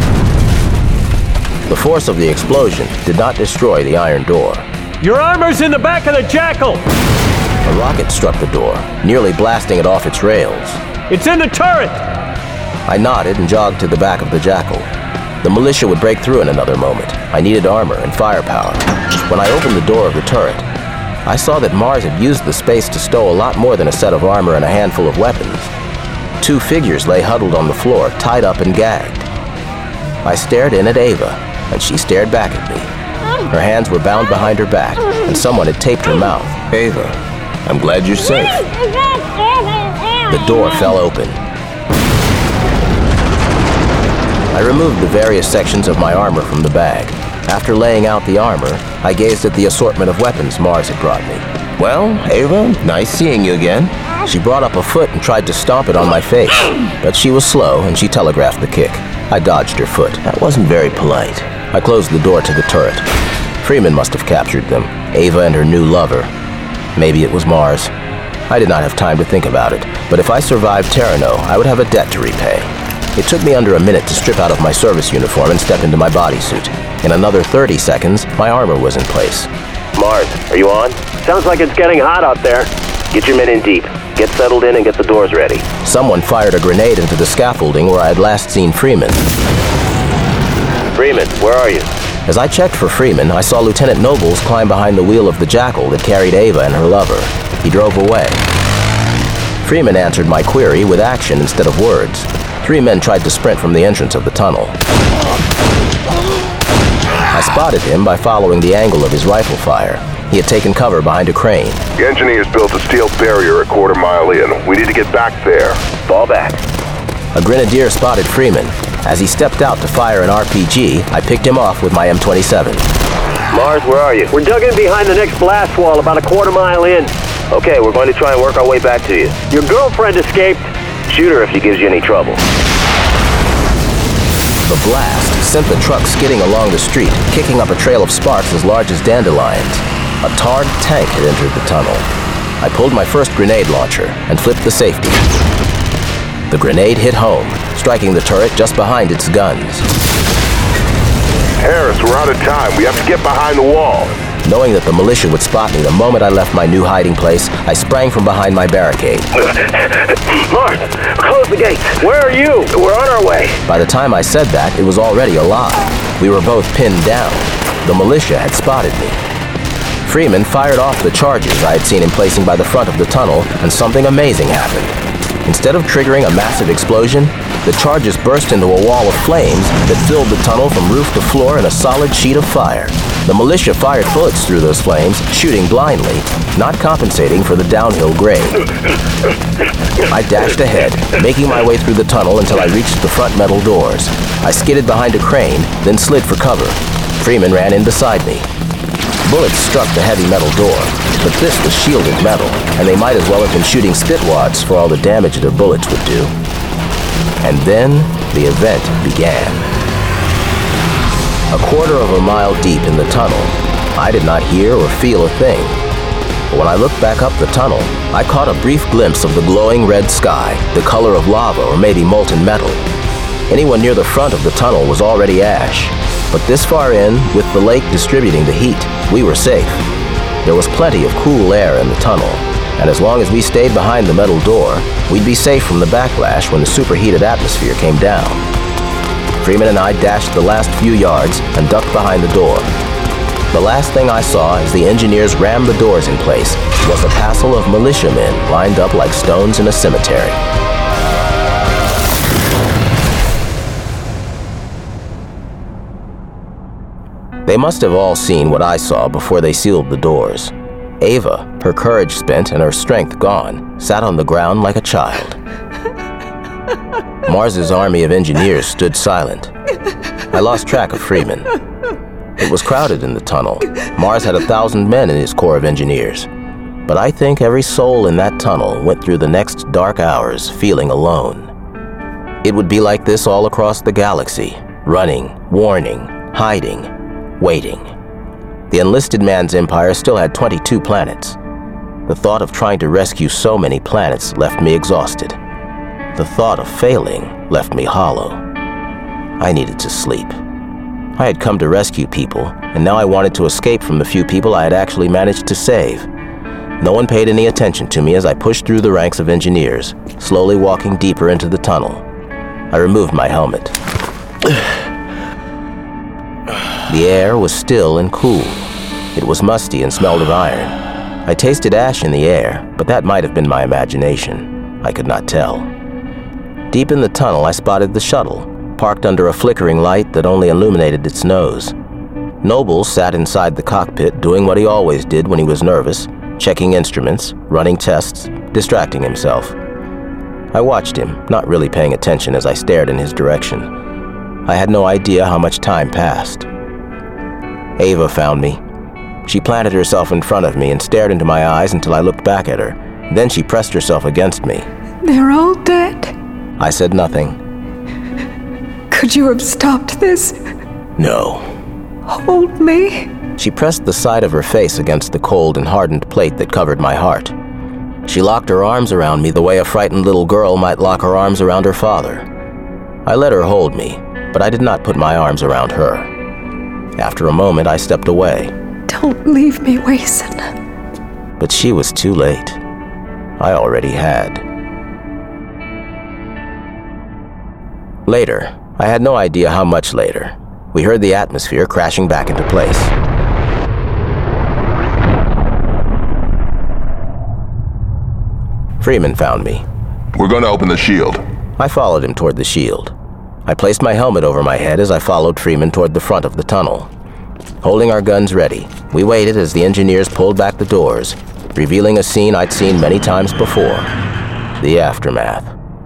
The force of the explosion did not destroy the iron door. Your armor's in the back of the jackal! A rocket struck the door, nearly blasting it off its rails. It's in the turret! I nodded and jogged to the back of the jackal. The militia would break through in another moment. I needed armor and firepower. When I opened the door of the turret, I saw that Mars had used the space to stow a lot more than a set of armor and a handful of weapons. Two figures lay huddled on the floor, tied up and gagged. I stared in at Ava, and she stared back at me. Her hands were bound behind her back, and someone had taped her mouth. Ava, I'm glad you're safe. The door fell open. I removed the various sections of my armor from the bag. After laying out the armor, I gazed at the assortment of weapons Mars had brought me. Well, Ava, nice seeing you again. She brought up a foot and tried to stomp it on my face, but she was slow and she telegraphed the kick. I dodged her foot. That wasn't very polite. I closed the door to the turret. Freeman must have captured them, Ava and her new lover. Maybe it was Mars. I did not have time to think about it, but if I survived Terrano, I would have a debt to repay. It took me under a minute to strip out of my service uniform and step into my bodysuit. In another thirty seconds, my armor was in place. Mars, are you on? Sounds like it's getting hot out there. Get your men in deep. Get settled in and get the doors ready. Someone fired a grenade into the scaffolding where I had last seen Freeman. Freeman, where are you? As I checked for Freeman, I saw Lieutenant Nobles climb behind the wheel of the jackal that carried Ava and her lover. He drove away. Freeman answered my query with action instead of words. Three men tried to sprint from the entrance of the tunnel. I spotted him by following the angle of his rifle fire. He had taken cover behind a crane. The engineers built a steel barrier a quarter mile in. We need to get back there. Fall back. A grenadier spotted Freeman. As he stepped out to fire an R P G, I picked him off with my M twenty-seven. Mars, where are you? We're dug in behind the next blast wall about a quarter mile in. Okay, we're going to try and work our way back to you. Your girlfriend escaped. Shoot her if she gives you any trouble. The blast sent the truck skidding along the street, kicking up a trail of sparks as large as dandelions. A tarred tank had entered the tunnel. I pulled my first grenade launcher and flipped the safety. The grenade hit home, striking the turret just behind its guns. Harris, we're out of time. We have to get behind the wall. Knowing that the militia would spot me the moment I left my new hiding place, I sprang from behind my barricade. Mars, close the gates. Where are you? We're on our way. By the time I said that, it was already alive. We were both pinned down. The militia had spotted me. Freeman fired off the charges I had seen him placing by the front of the tunnel, and something amazing happened. Instead of triggering a massive explosion, the charges burst into a wall of flames that filled the tunnel from roof to floor in a solid sheet of fire. The militia fired bullets through those flames, shooting blindly, not compensating for the downhill grade. I dashed ahead, making my way through the tunnel until I reached the front metal doors. I skidded behind a crane, then slid for cover. Freeman ran in beside me. Bullets struck the heavy metal door, but this was shielded metal, and they might as well have been shooting spitwads for all the damage their bullets would do. And then the event began. A quarter of a mile deep in the tunnel, I did not hear or feel a thing. But when I looked back up the tunnel, I caught a brief glimpse of the glowing red sky, the color of lava or maybe molten metal. Anyone near the front of the tunnel was already ash. But this far in, with the lake distributing the heat, we were safe. There was plenty of cool air in the tunnel, and as long as we stayed behind the metal door, we'd be safe from the backlash when the superheated atmosphere came down. Freeman and I dashed the last few yards and ducked behind the door. The last thing I saw as the engineers rammed the doors in place was a passel of militiamen lined up like stones in a cemetery. They must have all seen what I saw before they sealed the doors. Ava, her courage spent and her strength gone, sat on the ground like a child. Mars's army of engineers stood silent. I lost track of Freeman. It was crowded in the tunnel. Mars had a thousand men in his corps of engineers. But I think every soul in that tunnel went through the next dark hours feeling alone. It would be like this all across the galaxy, running, warning, hiding, waiting. The enlisted man's empire still had twenty-two planets. The thought of trying to rescue so many planets left me exhausted. The thought of failing left me hollow. I needed to sleep. I had come to rescue people, and now I wanted to escape from the few people I had actually managed to save. No one paid any attention to me as I pushed through the ranks of engineers, slowly walking deeper into the tunnel. I removed my helmet. The air was still and cool. It was musty and smelled of iron. I tasted ash in the air, but that might have been my imagination. I could not tell. Deep in the tunnel, I spotted the shuttle, parked under a flickering light that only illuminated its nose. Noble sat inside the cockpit doing what he always did when he was nervous, checking instruments, running tests, distracting himself. I watched him, not really paying attention as I stared in his direction. I had no idea how much time passed. Ava found me. She planted herself in front of me and stared into my eyes until I looked back at her. Then she pressed herself against me. They're all dead. I said nothing. Could you have stopped this? No. Hold me. She pressed the side of her face against the cold and hardened plate that covered my heart. She locked her arms around me the way a frightened little girl might lock her arms around her father. I let her hold me, but I did not put my arms around her. After a moment, I stepped away. Don't leave me, Wason. But she was too late. I already had. Later, I had no idea how much later, we heard the atmosphere crashing back into place. Freeman found me. We're going to open the shield. I followed him toward the shield. I placed my helmet over my head as I followed Freeman toward the front of the tunnel. Holding our guns ready, we waited as the engineers pulled back the doors, revealing a scene I'd seen many times before. The aftermath.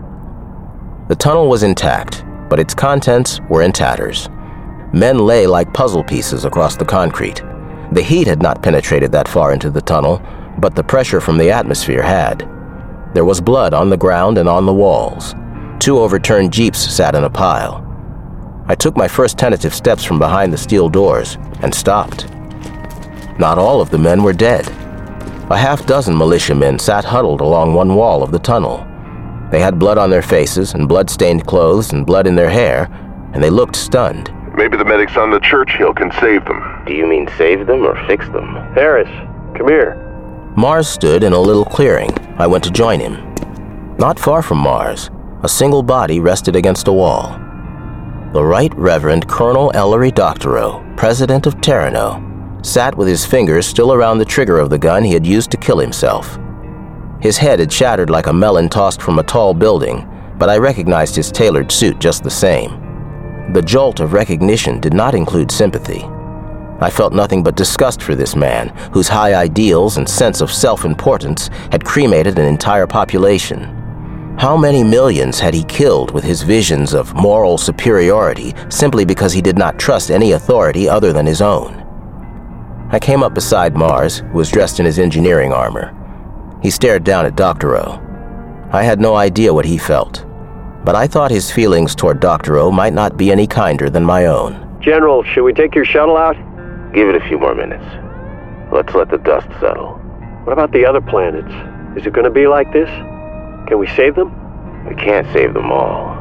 The tunnel was intact, but its contents were in tatters. Men lay like puzzle pieces across the concrete. The heat had not penetrated that far into the tunnel, but the pressure from the atmosphere had. There was blood on the ground and on the walls. Two overturned jeeps sat in a pile. I took my first tentative steps from behind the steel doors and stopped. Not all of the men were dead. A half dozen militiamen sat huddled along one wall of the tunnel. They had blood on their faces and blood-stained clothes and blood in their hair, and they looked stunned. Maybe the medics on the Churchill can save them. Do you mean save them or fix them? Harris, come here. Mars stood in a little clearing. I went to join him. Not far from Mars, a single body rested against a wall. The Right Reverend Colonel Ellery Doctorow, President of Terrano, sat with his fingers still around the trigger of the gun he had used to kill himself. His head had shattered like a melon tossed from a tall building, but I recognized his tailored suit just the same. The jolt of recognition did not include sympathy. I felt nothing but disgust for this man, whose high ideals and sense of self-importance had cremated an entire population. How many millions had he killed with his visions of moral superiority simply because he did not trust any authority other than his own? I came up beside Mars, who was dressed in his engineering armor. He stared down at Doctorow. I had no idea what he felt, but I thought his feelings toward Doctorow might not be any kinder than my own. General, should we take your shuttle out? Give it a few more minutes. Let's let the dust settle. What about the other planets? Is it going to be like this? Can we save them? We can't save them all.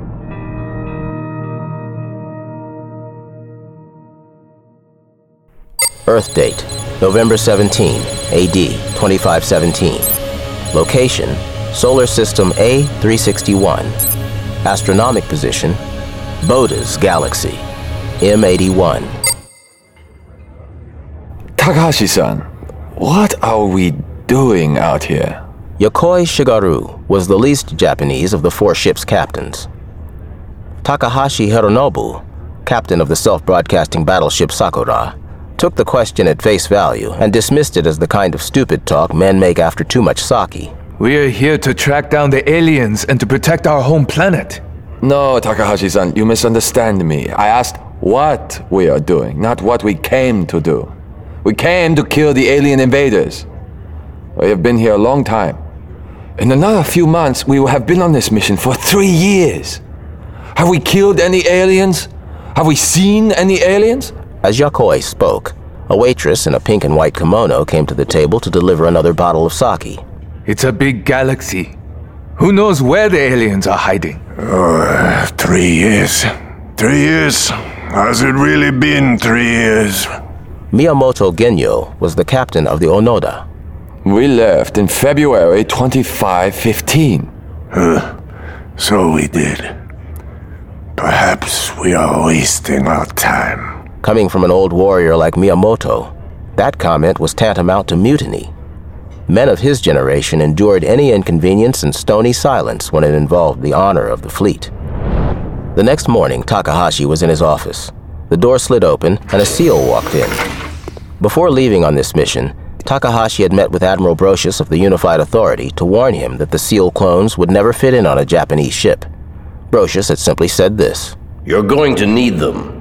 Earth date, November seventeenth, A D twenty-five seventeen. Location, Solar System A three sixty-one. Astronomic position, Bode's Galaxy, M eighty-one. Takahashi-san, what are we doing out here? Yokoi Shigaru was the least Japanese of the four ship's captains. Takahashi Hironobu, captain of the self-broadcasting battleship Sakura, took the question at face value and dismissed it as the kind of stupid talk men make after too much sake. We are here to track down the aliens and to protect our home planet. No, Takahashi-san, you misunderstand me. I asked what we are doing, not what we came to do. We came to kill the alien invaders. We have been here a long time. In another few months, we will have been on this mission for three years. Have we killed any aliens? Have we seen any aliens? As Yokoi spoke, a waitress in a pink and white kimono came to the table to deliver another bottle of sake. It's a big galaxy. Who knows where the aliens are hiding? Uh, three years. Three years? Has it really been three years? Miyamoto Genyo was the captain of the Onoda. We left in February twenty-five fifteen. Huh. So we did. Perhaps we are wasting our time. Coming from an old warrior like Miyamoto, that comment was tantamount to mutiny. Men of his generation endured any inconvenience in stony silence when it involved the honor of the fleet. The next morning, Takahashi was in his office. The door slid open and a SEAL walked in. Before leaving on this mission, Takahashi had met with Admiral Brocious of the Unified Authority to warn him that the SEAL clones would never fit in on a Japanese ship. Brocious had simply said this: "You're going to need them."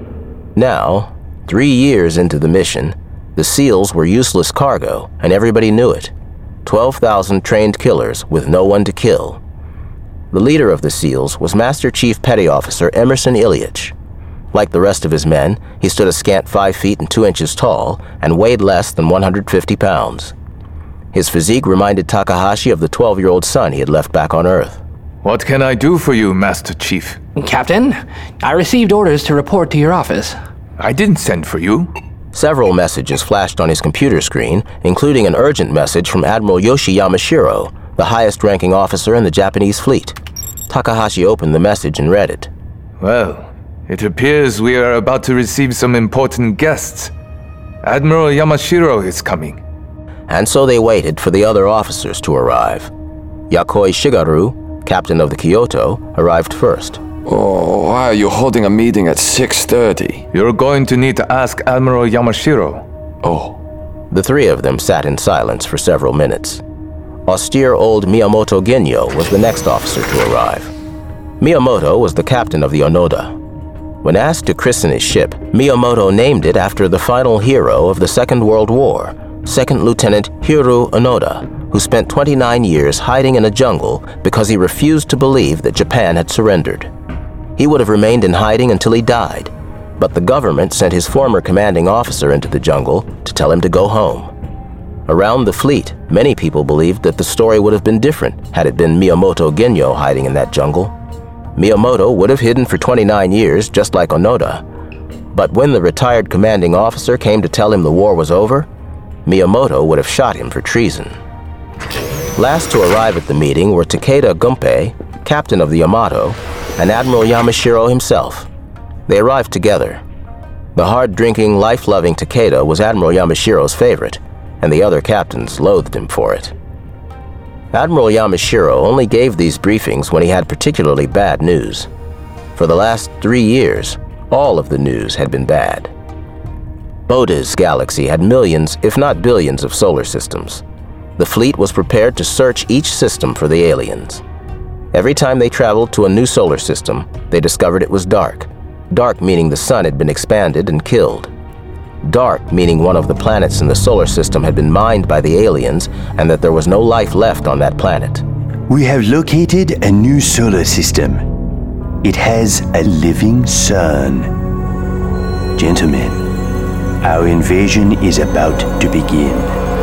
Now, three years into the mission, the SEALs were useless cargo, and everybody knew it. twelve thousand trained killers with no one to kill. The leader of the SEALs was Master Chief Petty Officer Emerson Ilyich. Like the rest of his men, he stood a scant five feet and two inches tall and weighed less than one hundred fifty pounds. His physique reminded Takahashi of the twelve-year-old son he had left back on Earth. What can I do for you, Master Chief? Captain, I received orders to report to your office. I didn't send for you. Several messages flashed on his computer screen, including an urgent message from Admiral Yoshi Yamashiro, the highest-ranking officer in the Japanese fleet. Takahashi opened the message and read it. Well, it appears we are about to receive some important guests. Admiral Yamashiro is coming. And so they waited for the other officers to arrive. Yokoi Shigaru, captain of the Kyoto, arrived first. Oh, why are you holding a meeting at six thirty? You're going to need to ask Admiral Yamashiro. Oh. The three of them sat in silence for several minutes. Austere old Miyamoto Genyo was the next officer to arrive. Miyamoto was the captain of the Onoda. When asked to christen his ship, Miyamoto named it after the final hero of the Second World War, Second Lieutenant Hiroo Onoda, who spent twenty-nine years hiding in a jungle because he refused to believe that Japan had surrendered. He would have remained in hiding until he died, but the government sent his former commanding officer into the jungle to tell him to go home. Around the fleet, many people believed that the story would have been different had it been Miyamoto Genyo hiding in that jungle. Miyamoto would have hidden for twenty-nine years, just like Onoda. But when the retired commanding officer came to tell him the war was over, Miyamoto would have shot him for treason. Last to arrive at the meeting were Takeda Gunpei, captain of the Yamato, and Admiral Yamashiro himself. They arrived together. The hard-drinking, life-loving Takeda was Admiral Yamashiro's favorite, and the other captains loathed him for it. Admiral Yamashiro only gave these briefings when he had particularly bad news. For the last three years, all of the news had been bad. Boda's galaxy had millions, if not billions, of solar systems. The fleet was prepared to search each system for the aliens. Every time they traveled to a new solar system, they discovered it was dark. Dark meaning the sun had been expanded and killed. Dark meaning one of the planets in the solar system had been mined by the aliens and that there was no life left on that planet. We have located a new solar system. It has a living sun. Gentlemen, our invasion is about to begin.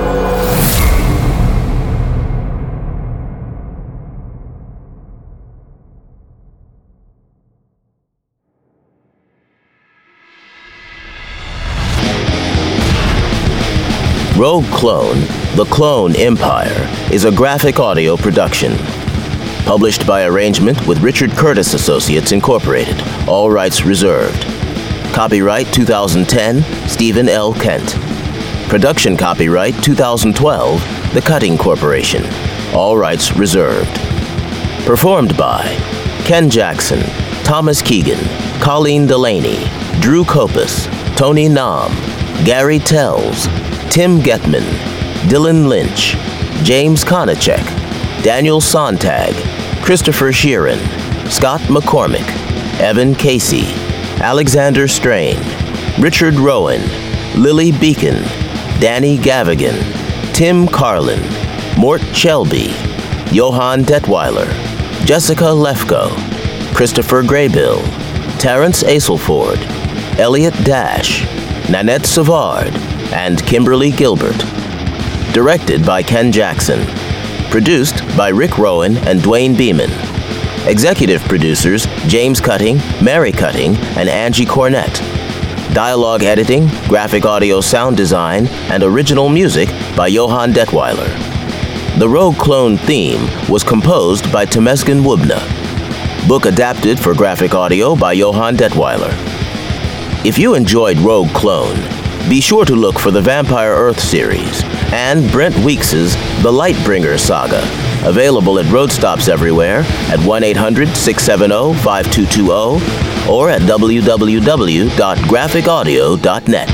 Rogue Clone, The Clone Empire, is a graphic audio production. Published by arrangement with Richard Curtis Associates Incorporated. All rights reserved. Copyright two thousand ten, Stephen L. Kent. Production copyright two thousand twelve, The Cutting Corporation. All rights reserved. Performed by Ken Jackson, Thomas Keegan, Colleen Delaney, Drew Kopus, Tony Nam, Gary Tells, Tim Getman, Dylan Lynch, James Konachek, Daniel Sontag, Christopher Sheeran, Scott McCormick, Evan Casey, Alexander Strain, Richard Rowan, Lily Beacon, Danny Gavigan, Tim Carlin, Mort Shelby, Johann Detweiler, Jessica Lefko, Christopher Graybill, Terrence Aselford, Elliot Dash, Nanette Savard, and Kimberly Gilbert. Directed by Ken Jackson. Produced by Rick Rowan and Dwayne Beeman. Executive producers James Cutting, Mary Cutting, and Angie Cornett. Dialogue editing, graphic audio sound design, and original music by Johann Detweiler. The Rogue Clone theme was composed by Temesgen Wubna. Book adapted for graphic audio by Johann Detweiler. If you enjoyed Rogue Clone, be sure to look for the Vampire Earth series and Brent Weeks's The Lightbringer Saga, available at road stops everywhere at one eight hundred, six seven zero, five two two zero or at w w w dot graphic audio dot net.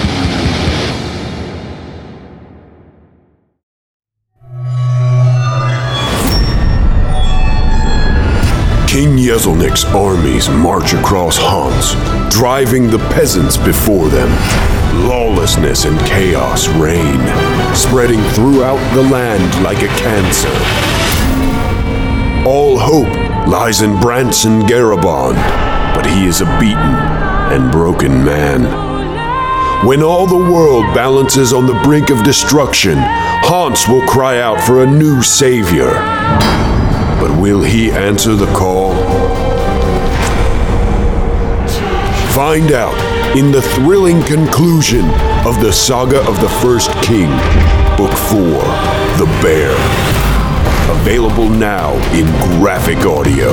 King Yezelnik's armies march across Hans, driving the peasants before them. Lawlessness and chaos reign, spreading throughout the land like a cancer. All hope lies in Branson Garabond, but he is a beaten and broken man. When all the world balances on the brink of destruction, Hans will cry out for a new savior. But will he answer the call? Find out in the thrilling conclusion of the Saga of the First King, Book four, The Bear. Available now in graphic audio.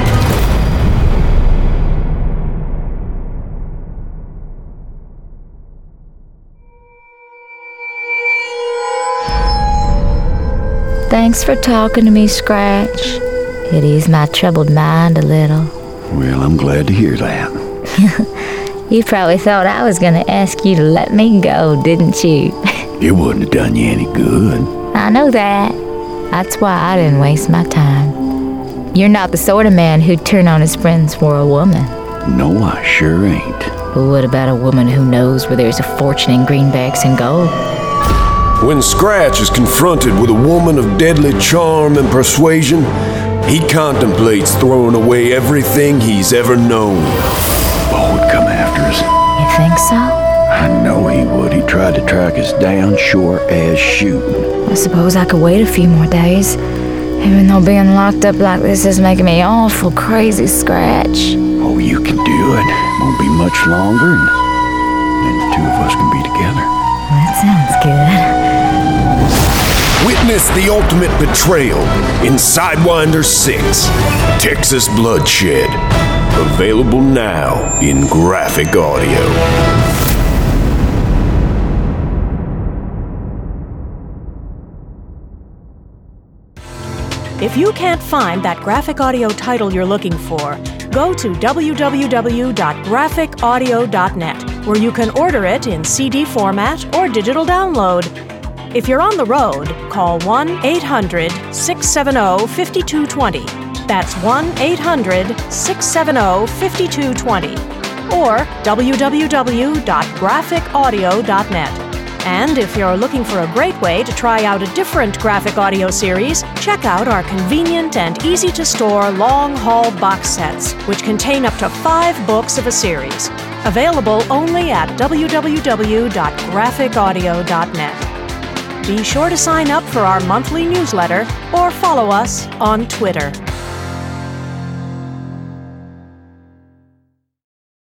Thanks for talking to me, Scratch. It eased my troubled mind a little. Well, I'm glad to hear that. You probably thought I was gonna ask you to let me go, didn't you? It wouldn't have done you any good. I know that. That's why I didn't waste my time. You're not the sort of man who'd turn on his friends for a woman. No, I sure ain't. But what about a woman who knows where there's a fortune in greenbacks and gold? When Scratch is confronted with a woman of deadly charm and persuasion, he contemplates throwing away everything he's ever known. Bo would come after us. You think so? I know he would. He tried to track us down sure as shooting. I suppose I could wait a few more days, even though being locked up like this is making me awful crazy, Scratch. Oh, you can do it. Won't be much longer, and then the two of us can be together. That sounds good. Witness the ultimate betrayal in Sidewinder six, Texas Bloodshed. Available now in graphic audio. If you can't find that graphic audio title you're looking for, go to w w w dot graphic audio dot net, where you can order it in C D format or digital download. If you're on the road, call one eight hundred, six seven zero, five two two zero. That's one eight hundred, six seven zero, five two two zero. Or w w w dot graphic audio dot net. And if you're looking for a great way to try out a different graphic audio series, check out our convenient and easy-to-store long-haul box sets, which contain up to five books of a series. Available only at w w w dot graphic audio dot net. Be sure to sign up for our monthly newsletter or follow us on Twitter.